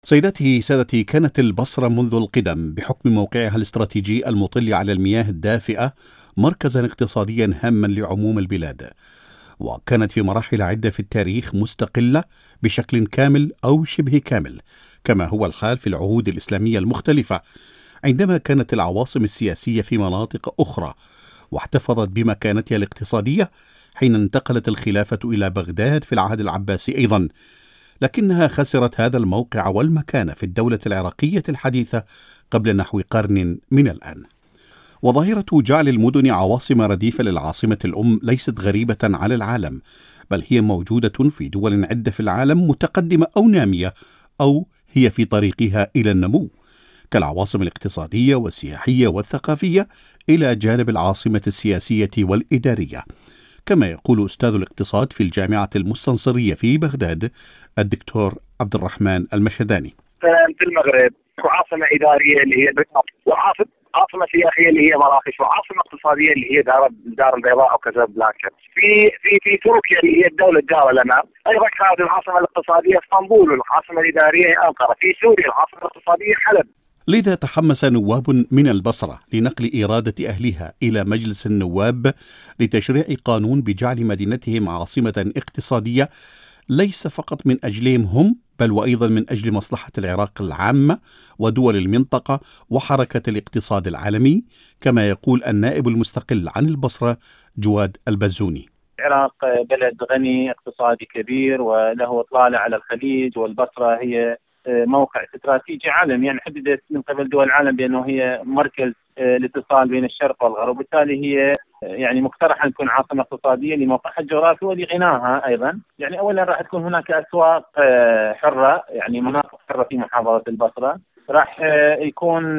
سيداتي سادتي، كانت البصرة منذ القدم بحكم موقعها الاستراتيجي المطل على المياه الدافئة مركزا اقتصاديا هاما لعموم البلاد، وكانت في مراحل عدة في التاريخ مستقلة بشكل كامل أو شبه كامل، كما هو الحال في العهود الإسلامية المختلفة عندما كانت العواصم السياسية في مناطق أخرى، واحتفظت بمكانتها الاقتصادية حين انتقلت الخلافة إلى بغداد في العهد العباسي أيضا، لكنها خسرت هذا الموقع والمكانة في الدولة العراقية الحديثة قبل نحو قرن من الآن. وظاهرة جعل المدن عواصم رديفة للعاصمة الأم ليست غريبة على العالم، بل هي موجودة في دول عدة في العالم متقدمة أو نامية، أو هي في طريقها إلى النمو، كالعواصم الاقتصادية والسياحية والثقافية إلى جانب العاصمة السياسية والإدارية، كما يقول أستاذ الاقتصاد في الجامعة المستنصرية في بغداد الدكتور عبد الرحمن المشهداني. في المغرب عاصمة إدارية اللي هي عاصمة سياحية اللي هي مراكش، وعاصمة اقتصادية اللي هي دار البيضاء أو كازابلانكا. في تركيا اللي هي الدولة الجارة لنا أيضا كانت العاصمة الاقتصادية اسطنبول، والعاصمة الإدارية هي أنقرة. في سوريا العاصمة الاقتصادية حلب. لذا تحمس نواب من البصرة لنقل إرادة أهلها إلى مجلس النواب لتشريع قانون بجعل مدينتهم عاصمة اقتصادية، ليس فقط من أجلهم هم، بل وأيضا من أجل مصلحة العراق العامة ودول المنطقة وحركة الاقتصاد العالمي، كما يقول النائب المستقل عن البصرة جواد البزوني. العراق بلد غني اقتصادي كبير وله إطلالة على الخليج، والبصرة هي موقع استراتيجي عالمي، يعني حددت من قبل دول العالم بأنه هي مركز الاتصال بين الشرق والغرب، وبالتالي هي يعني مقترح أن تكون عاصمة اقتصادية لموقعها الجغرافي ولغناها أيضا. يعني أولا راح تكون هناك أسواق حرة، يعني مناطق حرة في محافظة البصرة، راح يكون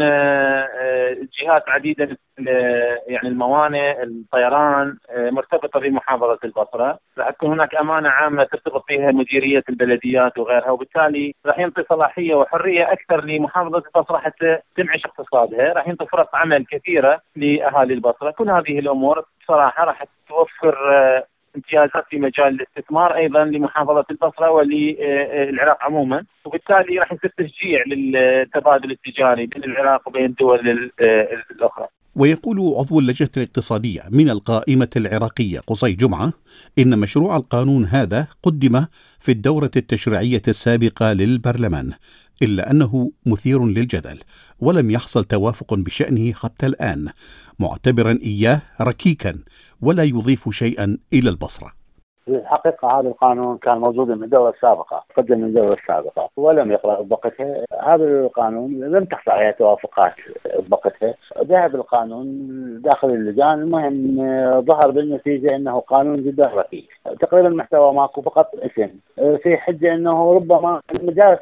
جهات عديدة يعني الموانئ، الطيران مرتبطة بمحافظة البصرة، راح تكون هناك أمانة عامة ترتبط فيها مديرية البلديات وغيرها، وبالتالي راح ينطي صلاحية وحرية أكثر لمحافظة البصرة حتى تنعش اقتصادها، راح ينطي فرص عمل كثيرة لأهالي البصرة. كل هذه الأمور بصراحة راح توفر امتيازات في مجال الاستثمار أيضا لمحافظة البصرة وللعراق عموما، وبالتالي راح يصير تشجيع للتبادل التجاري بين العراق وبين الدول الأخرى. ويقول عضو اللجنة الاقتصادية من القائمة العراقية قصي جمعة إن مشروع القانون هذا قدم في الدورة التشريعية السابقة للبرلمان، إلا أنه مثير للجدل ولم يحصل توافق بشأنه حتى الآن، معتبرا إياه ركيكا ولا يضيف شيئا إلى البصرة. في الحقيقة هذا القانون كان موجود من الدورة السابقة، قدم من الدورة السابقة ولم يقرأ بقته. هذا القانون لم تحصل عليه توافقات بقته، ذهب القانون داخل اللجان. المهم ظهر بالنتيجة أنه قانون جدا ركيك، تقريبا المحتوى ماكو، فقط اسم، في حجة أنه ربما مجالس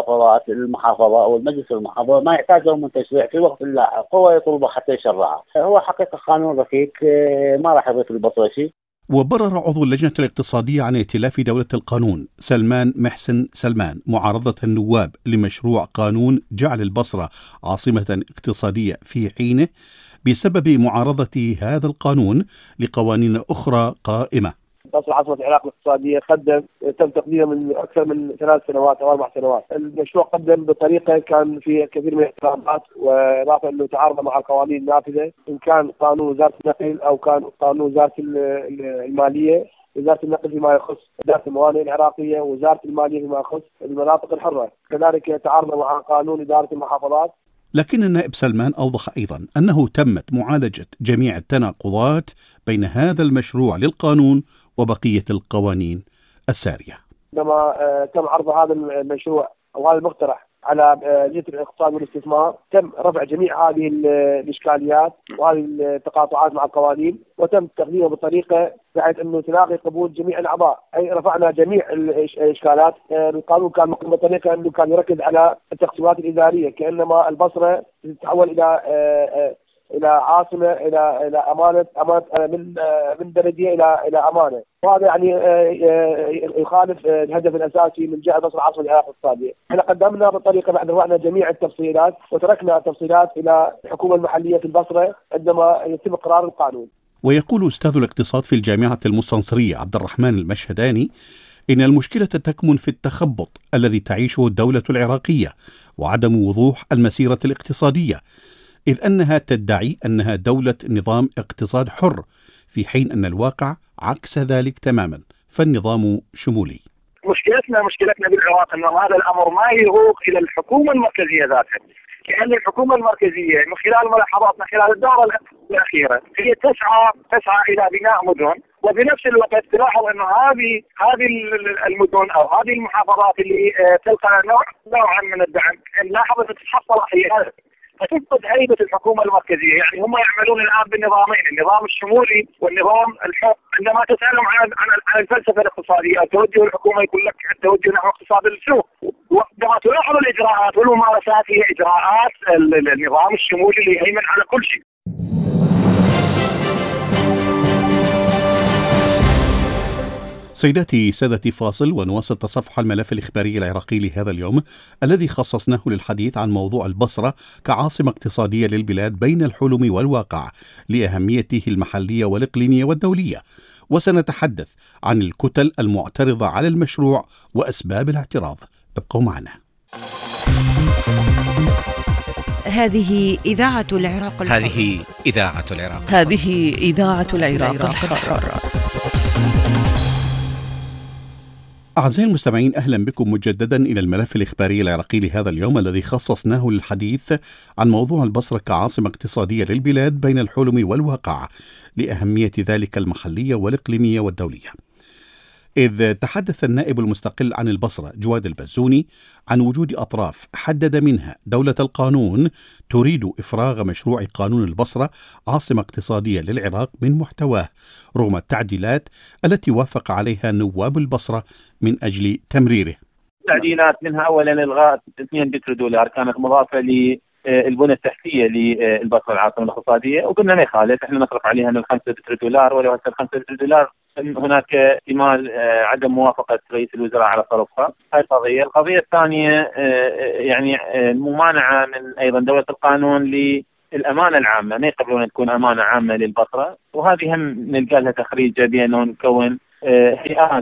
المحافظة أو المجلس المحافظة ما يحتاجه من تشريع في وقت لاحق، هو يطلبه حتى يشرعه. هو حقيقة قانون ركيك ما راح يضيف البصرة شيء. وبرر عضو اللجنة الاقتصادية عن ائتلاف دولة القانون سلمان محسن سلمان معارضة النواب لمشروع قانون جعل البصرة عاصمة اقتصادية في حينه بسبب معارضة هذا القانون لقوانين أخرى قائمة. البصرة عاصمة العراق الاقتصادية تم تقديمه من أكثر من 3 سنوات أو 4 سنوات. المشروع قدم بطريقة كان فيها كثير من الاحترامات، وإضافة أنه تعارض مع القوانين النافذة، إن كان قانون وزارة النقل أو كان قانون وزارة المالية. وزارة النقل فيما يخص إدارة الموانئ العراقية، ووزارة المالية فيما يخص المناطق الحرة، كذلك تعارض مع قانون إدارة المحافظات. لكن النائب سلمان أوضح أيضا أنه تمت معالجة جميع التناقضات بين هذا المشروع للقانون وبقية القوانين السارية. عندما تم عرض هذا المشروع أو هذا المقترح على لجنة الاقتصاد والاستثمار، تم رفع جميع هذه الإشكاليات وهذه التقاطعات مع القوانين، وتم تقديمه بطريقة بحيث أنه تلاقي قبول جميع الأعضاء، أي رفعنا جميع الإشكالات. القانون كان مقدم بطريقة أنه كان يركز على التقسيمات الإدارية، كأنما البصرة تتحول إلى عاصمة إلى أمانة من بلدية إلى أمانة، وهذا يعني يخالف الهدف الأساسي من جعل البصرة عاصمة العراق الاقتصادية. احنا قدمنا بطريقة بعد رفعنا جميع التفصيلات وتركنا التفصيلات إلى الحكومة المحلية في البصرة عندما يتم قرار القانون. ويقول أستاذ الاقتصاد في الجامعة المستنصرية عبد الرحمن المشهداني إن المشكلة تكمن في التخبط الذي تعيشه الدولة العراقية وعدم وضوح المسيرة الاقتصادية، إذ أنها تدعي أنها دولة نظام اقتصاد حر، في حين أن الواقع عكس ذلك تماما، فالنظام شمولي. مشكلتنا بالعراق أن هذا الأمر ما يروق إلى الحكومة المركزية ذاتها، لأن الحكومة المركزية من خلال ملاحظاتنا خلال الدورة الأخيرة هي تسعى إلى بناء مدن، وبنفس الوقت تلاحظ أن هذه المدن أو هذه المحافظات اللي تلقى نوعا من الدعم نلاحظ أن تتحصل أحيانا، فتفقد هيبة الحكومة المركزية. يعني هم يعملون الآن بالنظامين، النظام الشمولي والنظام الحر. عندما تسألهم عن الفلسفة الاقتصادية أو توجه الحكومة يقول لك التوجه نحو اقتصاد السوق، وعندما تلاحظ الإجراءات والممارسات هي إجراءات النظام الشمولي اللي يهيمن على كل شيء. سيداتي سادتي، فاصل ونواصل تصفح الملف الإخباري العراقي لهذا اليوم الذي خصصناه للحديث عن موضوع البصرة كعاصمة اقتصادية للبلاد بين الحلم والواقع لأهميته المحلية والإقليمية والدولية، وسنتحدث عن الكتل المعترضة على المشروع وأسباب الاعتراض. ابقوا معنا. هذه إذاعة العراق الحر. هذه إذاعة العراق. هذه إذاعة العراق الحر. أعزائي المستمعين، أهلا بكم مجددا إلى الملف الإخباري العراقي لهذا اليوم الذي خصصناه للحديث عن موضوع البصرة كعاصمة اقتصادية للبلاد بين الحلم والواقع لأهمية ذلك المحلية والإقليمية والدولية. إذ تحدث النائب المستقل عن البصرة جواد البزوني عن وجود أطراف حدد منها دولة القانون تريد إفراغ مشروع قانون البصرة عاصمة اقتصادية للعراق من محتواه رغم التعديلات التي وافق عليها نواب البصرة من أجل تمريره. تعديلات منها أولا إلغاء 2 بتر دولار كانت مضافة للبنى التحتية للبصرة العاصمة الاقتصادية، وقلنا ما يخالف احنا نصرف عليها من 5 بتر دولار، ولو هسه 5 بتر دولار هناك احتمال عدم موافقة رئيس الوزراء على صرفها. هاي القضية الثانية يعني الممانعة من أيضا دولة القانون للأمانة العامة، ما يقبلون أن تكون أمانة عامة للبصرة، وهذه هم نلقى لها تخريجة بأنه نكون هيئات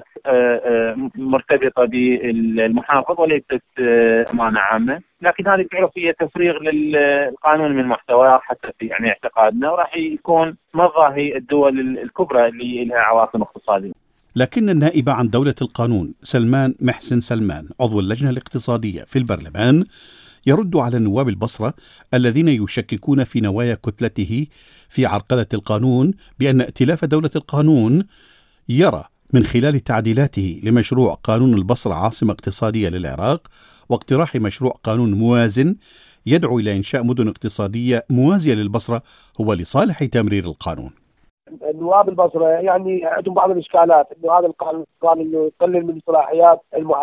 مرتبطة بالمحافظ وليست أمانة عامة، لكن هذه تعرف هي تفريغ للقانون من محتواه حتى في يعني اعتقادنا، وراح يكون مضى الدول الكبرى اللي لها عواصم اقتصادية. لكن النائب عن دولة القانون سلمان محسن سلمان عضو اللجنة الاقتصادية في البرلمان يرد على نواب البصرة الذين يشككون في نوايا كتلته في عرقلة القانون بأن ائتلاف دولة القانون يرى من خلال تعديلاته لمشروع قانون البصرة عاصمة اقتصادية للعراق واقتراح مشروع قانون موازن يدعو إلى إنشاء مدن اقتصادية موازية للبصرة هو لصالح تمرير القانون. نواب البصرة يعني عندهم بعض الإشكالات إنه هذا القانون إنه يقلل من صلاحيات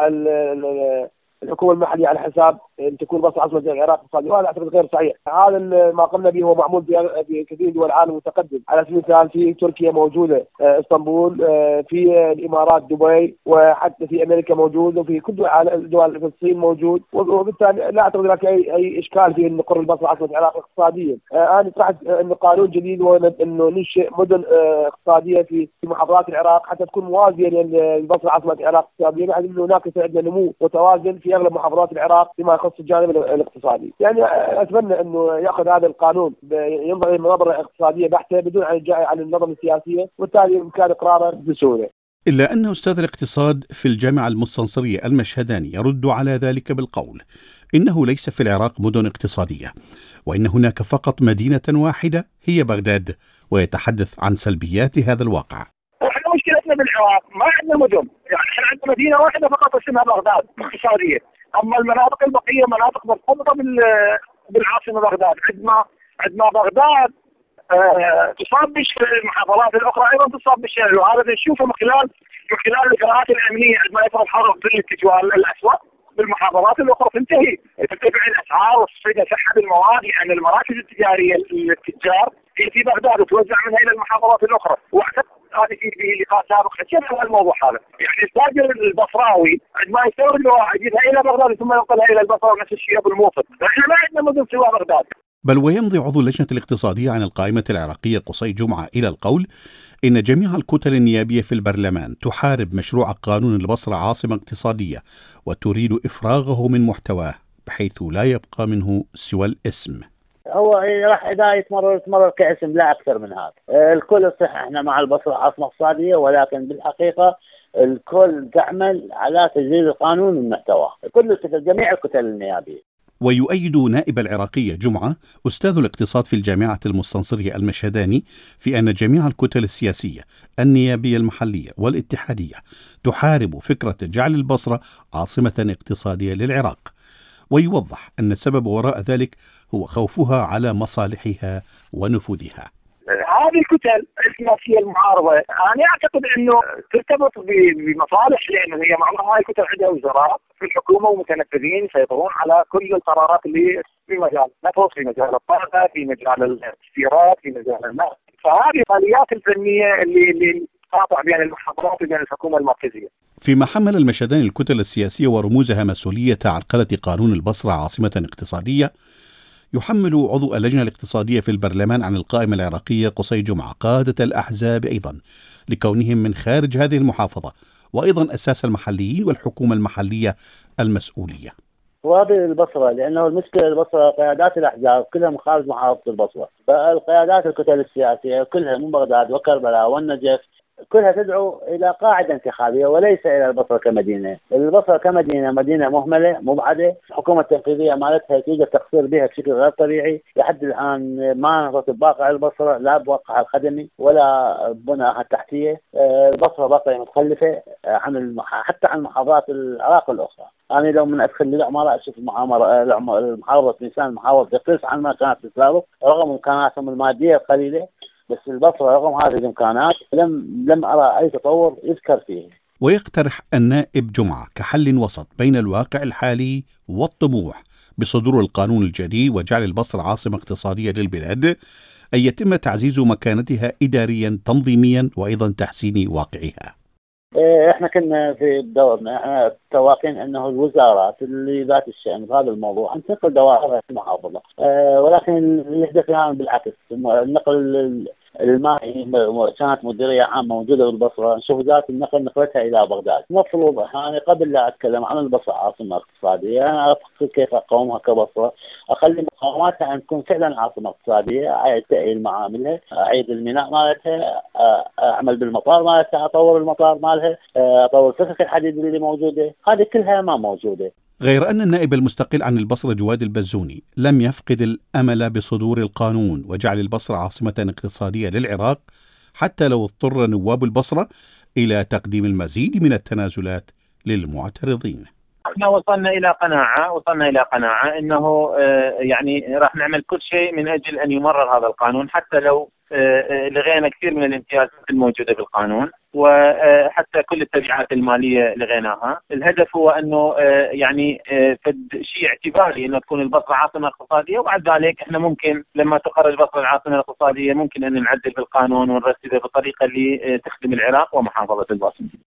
الحكومة المحلية على حساب أن تكون بصرة عاصمة العراق اقتصادية، وهذا أعتقد غير صحيح. هذا ما قمنا به هو معمول في كثير من دول العالم المتقدم، على سبيل المثال في تركيا موجودة اسطنبول، في الإمارات دبي، وحتى في أمريكا موجود، وفي كل دول في الصين موجود، وبالتالي لا أعتقد هناك أي إشكال في أن نقر البصرة عاصمة العراق اقتصاديا. أنا طرحت أن قانون جديد وأنه ننشئ مدن اقتصادية في محافظات العراق حتى تكون موازية للبصرة عاصمة العراق اقتصاديا، بحيث أنه هناك عندنا نمو متوازن في أغلب محافظات العراق فيما يخص الجانب الاقتصادي. يعني أتمنى أنه يأخذ هذا القانون ينظر إلى نظرة اقتصادية بحتة بدون عن النظرة السياسية، وبالتالي يمكن إقراره بسهولة. إلا أن أستاذ الاقتصاد في الجامعة المستنصرية المشهداني يرد على ذلك بالقول إنه ليس في العراق مدن اقتصادية، وإن هناك فقط مدينة واحدة هي بغداد، ويتحدث عن سلبيات هذا الواقع. احنا مشكلتنا بالعراق ما عندنا مدن، يعني احنا عندنا مدينة واحدة فقط اسمها بغداد اقتصادية، أما المناطق البقية مناطق مرتبطة بالعاصمة بغداد. عندنا بغداد تصاب بالشلل، المحافظات الأخرى أيضا تصاب بالشلل، وهذا نشوفه من خلال الإجراءات الأمنية. عندما يفرض حرب في التجوال الأسود بالمحافظات الأخرى تنتهي، ترتفع الأسعار وتصير سحب المواد عن المراكز التجارية للتجار في بغداد وتوزع منها إلى المحافظات الأخرى. هذه في لقاء سابق حكينا عن الموضوع هذا، يعني التاجر البصراوي عندما يستورد بضاعة يجيبها إلى بغداد ثم ينقلها إلى البصرة، ونفس الشيء بالموصل. احنا ما عندنا مدن سوى بغداد. بل ويمضي عضو اللجنة الاقتصادية عن القائمة العراقية قصي جمعة إلى القول إن جميع الكتل النيابية في البرلمان تحارب مشروع قانون البصرة عاصمة اقتصادية وتريد إفراغه من محتواه بحيث لا يبقى منه سوى الاسم. هو راح إذا يتمرر كاسم لا أكثر من هذا. الكل صح احنا مع البصرة عاصمة اقتصادية، ولكن بالحقيقة الكل تعمل على تجديد القانون من محتواه، جميع الكتل النيابية. ويؤيد نائب العراقية جمعة أستاذ الاقتصاد في الجامعة المستنصرية المشهداني في أن جميع الكتل السياسية النيابية المحلية والاتحادية تحارب فكرة جعل البصرة عاصمة اقتصادية للعراق، ويوضح أن السبب وراء ذلك هو خوفها على مصالحها ونفوذها. هذه الكتل السياسيه المعارضه انا اعتقد انه ترتبط بمصالح، لانه هي معظم هاي الكتل عندها وزراء في الحكومه ومتنفذين يسيطرون على كل القرارات اللي في مجال النفط، في مجال الطاقه، في مجال الاستيراد، في مجال النفط. فهذه الاليات الفنيه اللي تقاطع بين المحافظات وبين الحكومه المركزيه. فيما حمل المشهداني الكتل السياسيه ورموزها مسؤوليه عرقله قانون البصره عاصمه اقتصاديه، يحمل عضو اللجنة الاقتصادية في البرلمان عن القائمة العراقية قصي جمعة قادة الأحزاب أيضا لكونهم من خارج هذه المحافظة، وأيضا أساس المحليين والحكومة المحلية المسؤولية. وهذه البصرة، لأنه المشكلة البصرة قيادات الأحزاب كلها من خارج محافظة البصرة، فالقيادات الكتل السياسية كلها من بغداد وكربلاء والنجف كلها تدعو إلى قاعدة انتخابية وليس إلى البصرة كمدينة. البصرة كمدينة مدينة مهملة مبعدة، الحكومة التنفيذية مالتها توجد تقصير بها بشكل غير طبيعي. لحد الآن ما نهضت بواقع البصرة، لا بواقعها الخدمي ولا بناها التحتية. البصرة باقية متخلفة حتى عن محافظات العراق الأخرى. أنا لو من أدخل للعمارة أشوف المحافظة نيسان المحافظة تقتص عن ما كانت تسابق رغم إمكاناتهم المادية القليلة، بس البصرة رغم هذه الإمكانات لم أرى أي تطور يذكر فيه. ويقترح النائب جمعة كحل وسط بين الواقع الحالي والطموح بصدور القانون الجديد وجعل البصرة عاصمة اقتصادية للبلاد أن يتم تعزيز مكانتها إداريا تنظيميا وأيضا تحسين واقعها. احنا كنا في دورنا احنا تواقين انه الوزارات اللي ذات الشأن في هذا الموضوع ان تنقل دوائرها في المحافظة، ولكن يحدث الان بالعكس. النقل المائي كانت مديرية عامة موجودة بالبصرة، نشوف ذات النقل نقلتها إلى بغداد. المفروض أنا قبل لا أتكلم عن البصرة عاصمة اقتصادية أنا أفكر كيف أقومها كبصرة، أخلي مقاوماتها أن تكون فعلا عاصمة اقتصادية، أعيد تأهيل معاملها، أعيد الميناء مالتها، أعمل بالمطار مالتها، أطور المطار مالها، أطور سكك الحديد اللي موجودة، هذه كلها ما موجودة. غير أن النائب المستقل عن البصرة جواد البزوني لم يفقد الأمل بصدور القانون وجعل البصرة عاصمة اقتصادية للعراق حتى لو اضطر نواب البصرة إلى تقديم المزيد من التنازلات للمعترضين. احنا وصلنا إلى قناعة أنه يعني راح نعمل كل شيء من أجل أن يمرر هذا القانون، حتى لو لغينا كثير من الامتيازات الموجودة بالقانون وحتى كل التبعات المالية لغيناها. الهدف هو أنه يعني شيء اعتباري أنه تكون البصرة عاصمة اقتصادية، وبعد ذلك احنا ممكن لما تقرر البصرة العاصمة الاقتصادية ممكن أن نعدل بالقانون ونرتبه بطريقة اللي تخدم العراق ومحافظة البصرة.